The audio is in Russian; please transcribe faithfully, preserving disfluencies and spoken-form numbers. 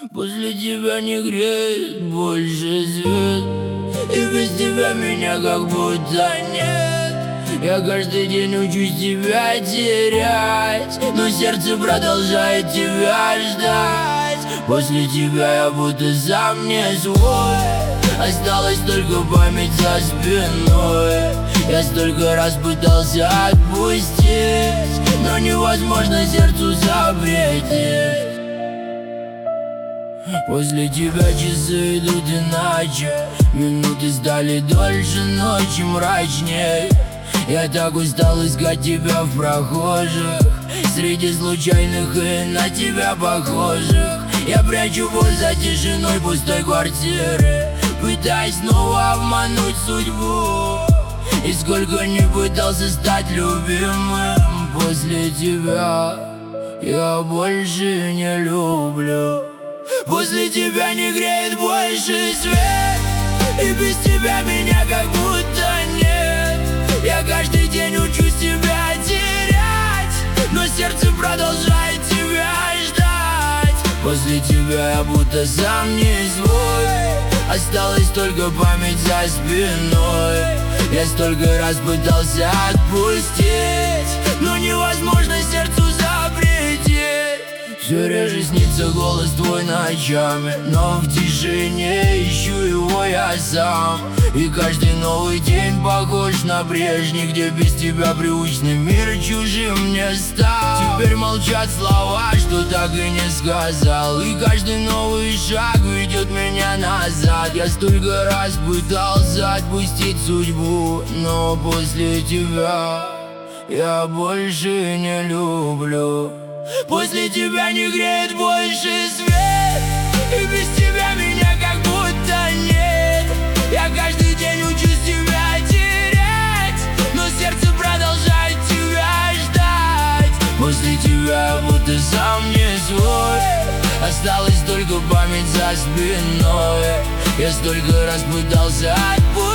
После тебя не греет больше звезд, и без тебя меня как будто нет. Я каждый день учусь тебя терять, но сердце продолжает тебя ждать. После тебя я будто сам не свой, осталась только память за спиной. Я столько раз пытался отпустить, но невозможно сердцу запретить. После тебя часы идут иначе, минуты стали дольше, ночи мрачнее. Я так устал искать тебя в прохожих, среди случайных и на тебя похожих. Я прячу боль за тишиной пустой квартиры, пытаясь снова обмануть судьбу. И сколько не пытался стать любимым, после тебя я больше не люблю. После тебя не греет больше свет, и без тебя меня как будто нет. Я каждый день учусь тебя терять, но сердце продолжает тебя ждать. После тебя я будто сам не свой, осталась только память за спиной. Я столько раз пытался отпустить, но невозможно сердцу запретить. Все реже снится голос твой ночами, но в тишине ищу его я сам. И каждый новый день похож на прежний, где без тебя привычный мир чужим мне стал. Теперь молчат слова, что так и не сказал, и каждый новый шаг ведет меня назад. Я столько раз пытался отпустить судьбу, но после тебя я больше не люблю. После тебя не греет больше свет, и без тебя меня как будто нет. Я каждый день учусь тебя терять, но сердце продолжает тебя ждать. После тебя я будто сам не свой, осталась только память за спиной. Я столько раз пытался отпустить,